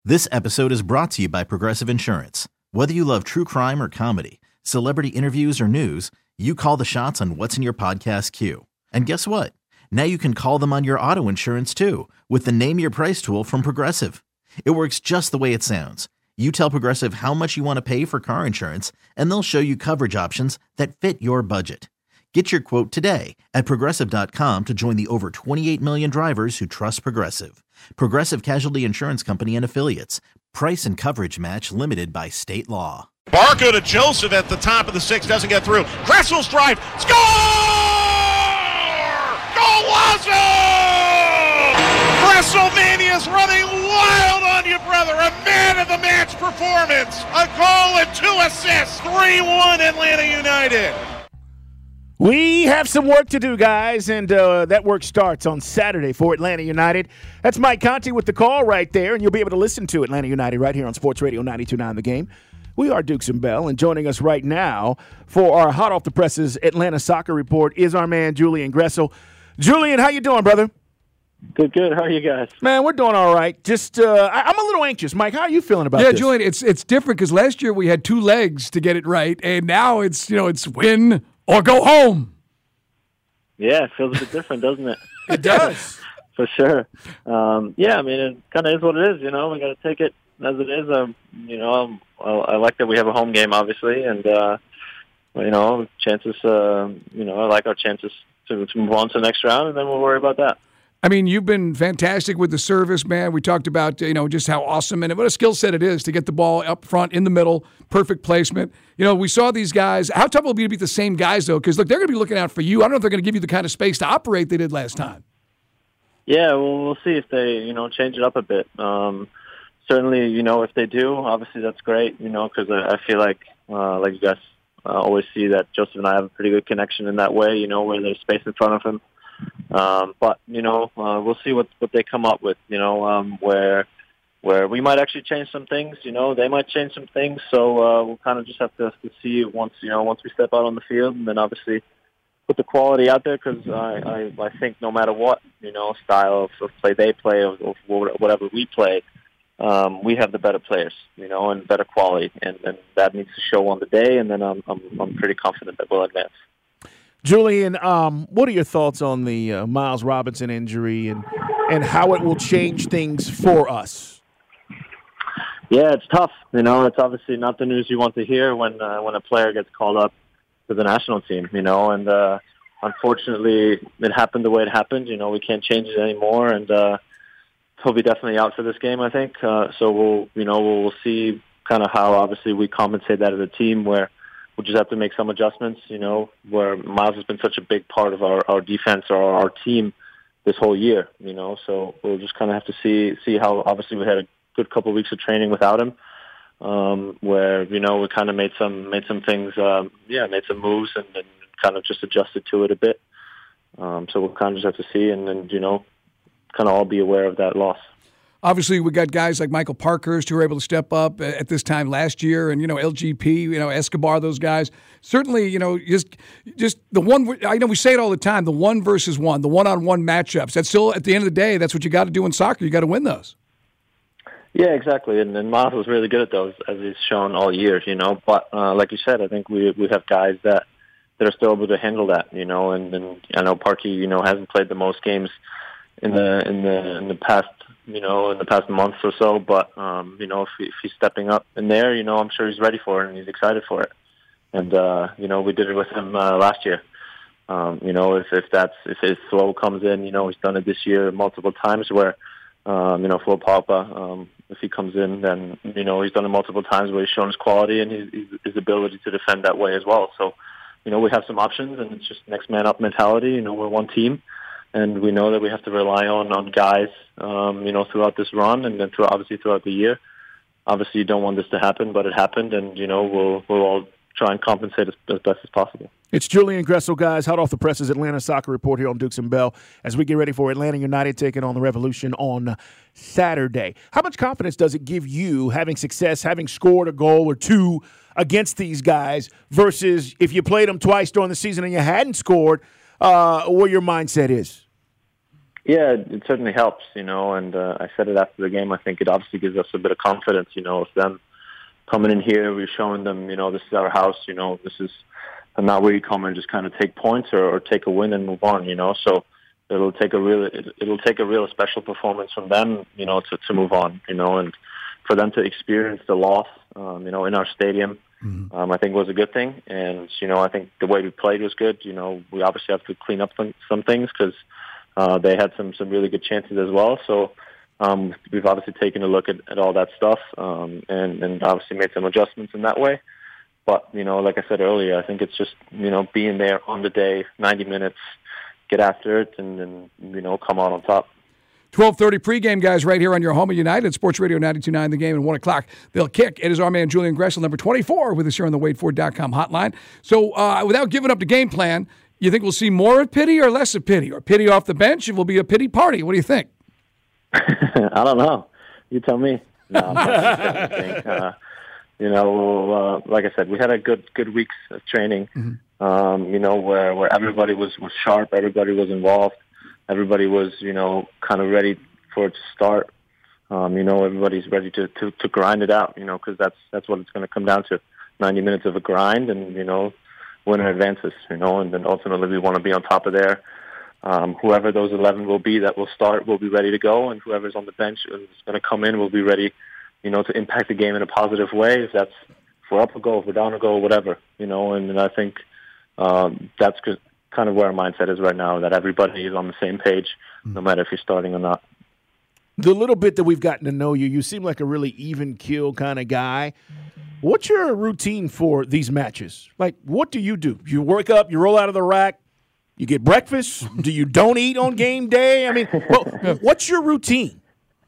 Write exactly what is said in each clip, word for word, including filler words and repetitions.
This episode is brought to you by Progressive Insurance. Whether you love true crime or comedy, celebrity interviews or news, you call the shots on what's in your podcast queue. And guess what? Now you can call them on your auto insurance too with the Name Your Price tool from Progressive. It works just the way it sounds. You tell Progressive how much you want to pay for car insurance, and they'll show you coverage options that fit your budget. Get your quote today at Progressive dot com to join the over twenty-eight million drivers who trust Progressive. Progressive Casualty Insurance Company and Affiliates. Price and coverage match limited by state law. Barco to Joseph at the top of the six, doesn't get through. Gressel's drive, score! Go Lazo! Gresselmania's running wild on you, brother. A man of the match performance. A goal and two assists. three one Atlanta United. We have some work to do, guys, and uh, that work starts on Saturday for Atlanta United. That's Mike Conti with the call right there, and you'll be able to listen to Atlanta United right here on Sports Radio ninety-two point nine The Game. We are Dukes and Bell, and joining us right now for our hot off the presses Atlanta Soccer Report is our man Julian Gressel. Julian, how you doing, brother? Good, good. How are you guys? Man, we're doing all right. Just, uh, I, I'm a little anxious. Mike, how are you feeling about yeah, this? Yeah, Julian, it's it's different because last year we had two legs to get it right, and now it's, you know, it's win or go home. Yeah, it feels a bit different, doesn't it? It does. For sure. Um, yeah, I mean, it kind of is what it is, you know. We got to take it as it is. Um, you know, um, I, I like that we have a home game, obviously, and, uh, you know, chances, uh, you know, I like our chances to, to move on to the next round, and then we'll worry about that. I mean, you've been fantastic with the service, man. We talked about, you know, just how awesome and what a skill set it is to get the ball up front in the middle, perfect placement. You know, we saw these guys. How tough will it be to beat the same guys, though? Because, look, they're going to be looking out for you. I don't know if they're going to give you the kind of space to operate they did last time. Yeah, well, we'll see if they, you know, change it up a bit. Um, certainly, you know, if they do, obviously that's great, you know, because I, I feel like, uh, like you guys uh, always see that Joseph and I have a pretty good connection in that way, you know, where there's space in front of him. Um, but, you know, uh, we'll see what, what they come up with, you know, um, where where we might actually change some things, you know, they might change some things. So uh, we'll kind of just have to, to see once, you know, once we step out on the field, and then obviously put the quality out there, because I, I, I think no matter what, you know, style of, of play they play or, or whatever we play, um, we have the better players, you know, and better quality. And, and that needs to show on the day, and then I'm, I'm, I'm pretty confident that we'll advance. Julian, um, what are your thoughts on the uh, Miles Robinson injury and, and how it will change things for us? Yeah, it's tough. You know, it's obviously not the news you want to hear when uh, when a player gets called up to the national team, you know, and uh, unfortunately it happened the way it happened. You know, we can't change it anymore, and uh, he'll be definitely out for this game, I think. Uh, so we'll, you know, we'll, we'll see kind of how obviously we compensate that as a team, where we'll just have to make some adjustments, you know, where Miles has been such a big part of our, our defense or our team this whole year, you know. So we'll just kind of have to see see how, obviously we had a good couple of weeks of training without him, um, where, you know, we kind of made some made some things, um, yeah, made some moves and, and kind of just adjusted to it a bit. Um, so we'll kind of just have to see and, and, you know, kind of all be aware of that loss. Obviously, we got guys like Michael Parkhurst who were able to step up at this time last year, and, you know, L G P, you know, Escobar, those guys. Certainly, you know, just just the one, I know we say it all the time, the one versus one, the one-on-one matchups. That's still, at the end of the day, that's what you got to do in soccer. You got to win those. Yeah, exactly. And, and Miles was really good at those, as he's shown all year, you know. But uh, like you said, I think we we have guys that, that are still able to handle that, you know. And, and I know Parky, you know, hasn't played the most games in the in the in the past, you know, in the past month or so. But um, you know, if, he, if he's stepping up in there, you know, I'm sure he's ready for it and he's excited for it. And uh, you know, we did it with him uh, last year. Um, you know, if if that's if his flow comes in, you know, he's done it this year multiple times. Where um, you know, Flo Papa, um, if he comes in, then you know he's done it multiple times where he's shown his quality and his his ability to defend that way as well. So, you know, we have some options, and it's just next man up mentality. You know, we're one team. And we know that we have to rely on, on guys, um, you know, throughout this run and then through, obviously throughout the year. Obviously, you don't want this to happen, but it happened, and, you know, we'll we'll all try and compensate as, as best as possible. It's Julian Gressel, guys. Hot off the presses Atlanta Soccer Report here on Dukes and Bell as we get ready for Atlanta United taking on the Revolution on Saturday. How much confidence does it give you having success, having scored a goal or two against these guys versus if you played them twice during the season and you hadn't scored, uh, where your mindset is? Yeah, it certainly helps, you know, and uh, I said it after the game. I think it obviously gives us a bit of confidence, you know, with them coming in here. We're showing them, you know, this is our house, you know, this is not where you come and just kind of take points or, or take a win and move on, you know. So it'll take a real, it, it'll take a real special performance from them, you know, to, to move on, you know, and for them to experience the loss, um, you know, in our stadium, mm-hmm. um, I think was a good thing. And, you know, I think the way we played was good. You know, we obviously have to clean up some, some things because Uh, they had some, some really good chances as well. So um, we've obviously taken a look at, at all that stuff um, and, and obviously made some adjustments in that way. But, you know, like I said earlier, I think it's just, you know, being there on the day, ninety minutes, get after it, and then, you know, come out on top. twelve thirty pregame, guys, right here on your home of United, Sports Radio ninety-two point nine, the game, and one o'clock. They'll kick. It is our man, Julian Gressel, number twenty-four, with us here on the Wade Ford dot com hotline. So uh, without giving up the game plan, you think we'll see more of Pitty or less of Pitty? Or Pitty off the bench, it will be a Pitty party. What do you think? I don't know. You tell me. No, I'm not think, uh, you know, uh, like I said, we had a good good weeks of training, mm-hmm. um, you know, where, where everybody was, was sharp, everybody was involved, everybody was, you know, kind of ready for it to start. Um, you know, everybody's ready to, to, to grind it out, you know, because that's, that's what it's going to come down to, ninety minutes of a grind and, you know, winner advances, you know, and then ultimately we want to be on top of there. Um, whoever those eleven will be that will start will be ready to go, and whoever's on the bench is going to come in will be ready, you know, to impact the game in a positive way. If that's if we're up a goal, if we're down a goal, whatever, you know, and, and I think um, that's kind of where our mindset is right now, that everybody is on the same page, no matter if you're starting or not. The little bit that we've gotten to know you, you seem like a really even keel kind of guy. What's your routine for these matches? Like, what do you do? You work up, you roll out of the rack, you get breakfast? Do you don't eat on game day? I mean, well, what's your routine?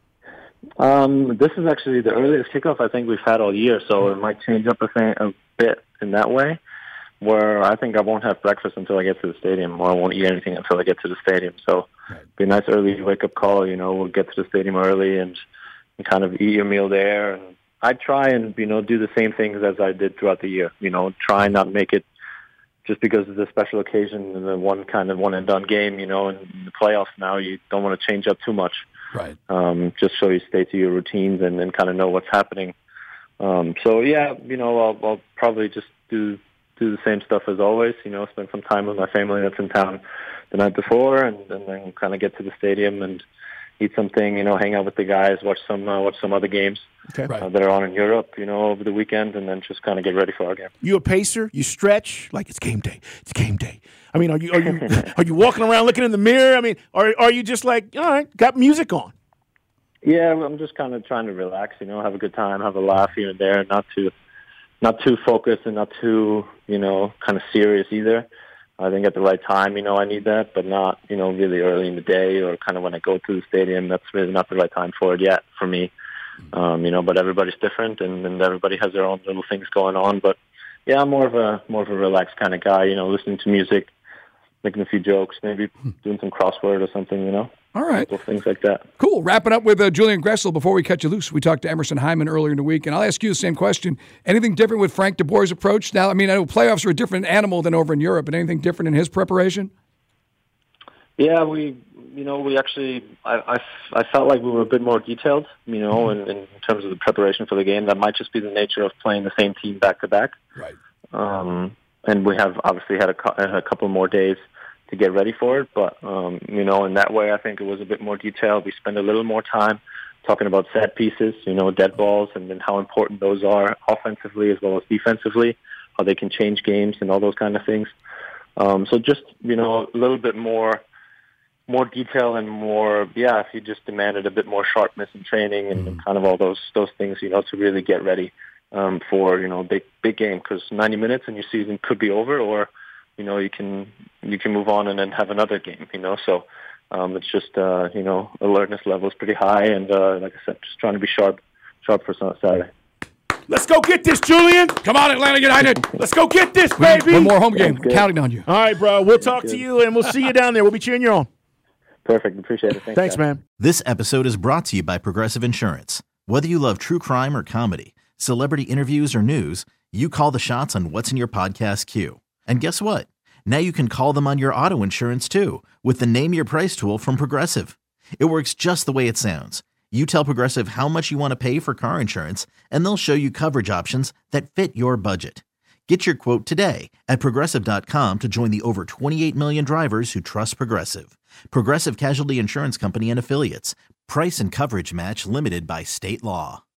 Um, this is actually the earliest kickoff I think we've had all year, so it might change up a, thing, a bit in that way, where I think I won't have breakfast until I get to the stadium, or I won't eat anything until I get to the stadium. So it'll be a nice early wake-up call, you know, we'll get to the stadium early and, and kind of eat your meal there. And I try and, you know, do the same things as I did throughout the year, you know, try and not make it just because it's a special occasion and the one kind of one-and-done game, you know, and in the playoffs now you don't want to change up too much. Right. Um, just so you stay to your routines and, and kind of know what's happening. Um, so, yeah, you know, I'll, I'll probably just do do the same stuff as always, you know, spend some time with my family that's in town the night before, and, and then kind of get to the stadium and eat something, you know, hang out with the guys, watch some uh, watch some other games okay. uh, that are on in Europe, you know, over the weekend, and then just kind of get ready for our game. You a pacer? You stretch? Like, it's game day. It's game day. I mean, are you are you are you walking around looking in the mirror? I mean, are are you just like, all right, got music on? Yeah, I'm just kind of trying to relax, you know, have a good time, have a laugh here and there, not too, not too focused and not too, you know, kind of serious either. I think at the right time, you know, I need that, but not, you know, really early in the day or kind of when I go to the stadium. That's really not the right time for it yet for me, um, you know. But everybody's different, and, and everybody has their own little things going on. But yeah, I'm more of a more of a relaxed kind of guy, you know, listening to music, making a few jokes, maybe doing some crossword or something, you know. All right. Little things like that. Cool. Wrapping up with uh, Julian Gressel before we cut you loose. We talked to Emerson Hyman earlier in the week, and I'll ask you the same question. Anything different with Frank DeBoer's approach now? I mean, I know playoffs are a different animal than over in Europe, but anything different in his preparation? Yeah, we, you know, we actually, I, I, I felt like we were a bit more detailed, you know, mm-hmm. in, in terms of the preparation for the game. That might just be the nature of playing the same team back to back. Right. Um, and we have obviously had a, a couple more days to get ready for it. But, um, you know, in that way, I think it was a bit more detailed. We spent a little more time talking about set pieces, you know, dead balls, and then how important those are offensively as well as defensively, how they can change games and all those kind of things. Um, so just, you know, a little bit more more detail and more, yeah, if you just demanded a bit more sharpness in training and, and kind of all those those things, you know, to really get ready um, for, you know, big big game, because ninety minutes and your season could be over, or you know, you can you can move on and then have another game, you know. So um, it's just, uh, you know, alertness level is pretty high. And uh, like I said, just trying to be sharp sharp for Saturday. Let's go get this, Julian. Come on, Atlanta United. Let's go get this, baby. One more home game. We're counting on you. All right, bro. We'll talk to you, and we'll see you down there. We'll be cheering you on. Perfect. Appreciate it. Thanks, Thanks man. This episode is brought to you by Progressive Insurance. Whether you love true crime or comedy, celebrity interviews or news, you call the shots on what's in your podcast queue. And guess what? Now you can call them on your auto insurance too with the Name Your Price tool from Progressive. It works just the way it sounds. You tell Progressive how much you want to pay for car insurance, and they'll show you coverage options that fit your budget. Get your quote today at Progressive dot com to join the over twenty-eight million drivers who trust Progressive. Progressive Casualty Insurance Company and Affiliates. Price and coverage match limited by state law.